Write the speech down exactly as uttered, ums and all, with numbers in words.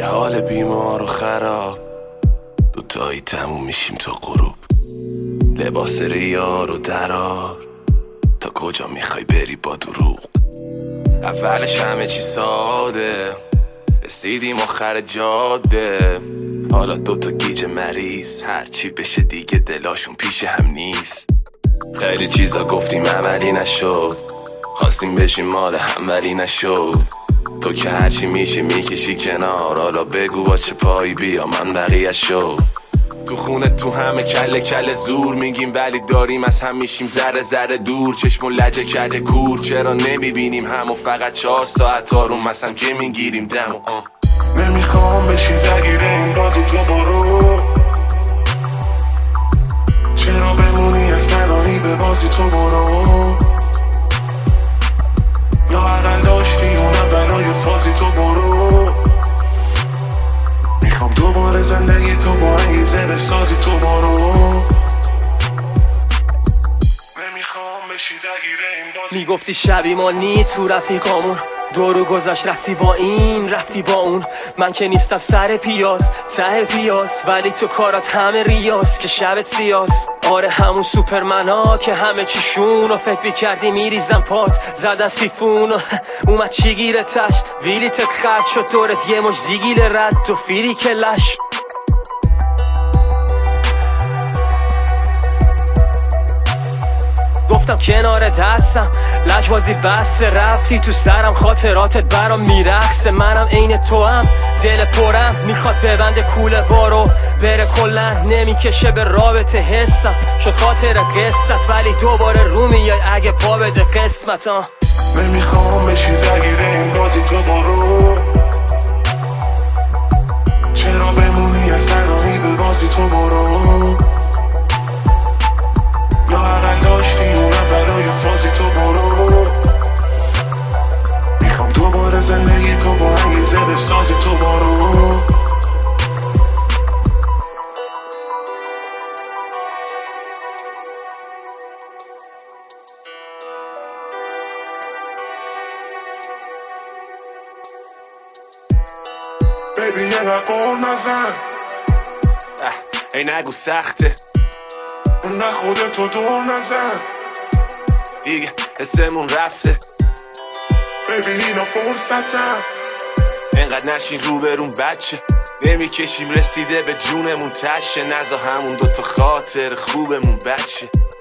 یه حال بیمار و خراب، دوتایی تموم میشیم تا غروب. لباس ریار و درار، تا کجا میخوای بری با دروغ؟ اولش همه چی ساده، رسیدیم آخر جاده. حالا دوتا گیج مریض، هرچی بشه دیگه دلاشون پیش هم نیست. خیلی چیزا گفتیم عملی نشد، خواستیم بشیم مال هم ولی نشد. تو که هرچی میشه میکشی کنار، حالا بگو با چه پایی بیا من بقیه شد. تو خونه تو همه کله کله زور میگیم، ولی داریم از هم میشیم ذره ذره دور. چشم و لجه کرده کور، چرا نمیبینیم همو فقط چهار ساعت آروم مثلا که میگیریم دمو. نمیخوام بشی درگیر این بازی، تو برو. چرا بمونی از تنهایی به بازی، تو برو. لااقل داشتی اون اولای فازی، تو برو. میخوام دوباره زندگی تو با انگیزه بسازی، تو برو. نمیخوام بشی درگیر این بازی. میگفتی شبی ما نی تو رفیقامون، دورو گذاشت رفتی با این رفتی با اون. من که نیستم سر پیاز ته پیاز، ولی تو کارات همه ریاز که شبت سیاس. آره همون سوپرمنا که همه چیشون رو فکر بیکردی میریزم پات، زدن سیفون و اومد چی گیرتش. ویلیتت خرد شد دورت یه مش زیگیل رد تو فیری که لش. گفتم کنار دستم لجبازی بس، رفتی تو سرم خاطراتت برام میرخصه. منم عین تو هم دل پرم، میخواد ببنده کوله بارو بره کلن. نمیکشه به رابطه حسم شد خاطر قصت، ولی دوباره رو میای اگه پا بده قسمت. ها نمیخوام بشی درگیر این بازی، تو برو. چرا بمونی از تنهایی به بازی، تو برو. لااقل داشتی اون اولای فازی، تو برو. میخوام دوباره زندگی تو با انگیزه بسازی، تو برو. بیبی یه قول نزن، ای نگو سخته، نه خودتو دور نزن دیگه حسمون رفته. ببین اینا فرصتم، اینقدر نشین رو برون بچه، نمیکشیم رسیده به جونمون تشه. نزا همون دوتا خاطر خوبمون بچه.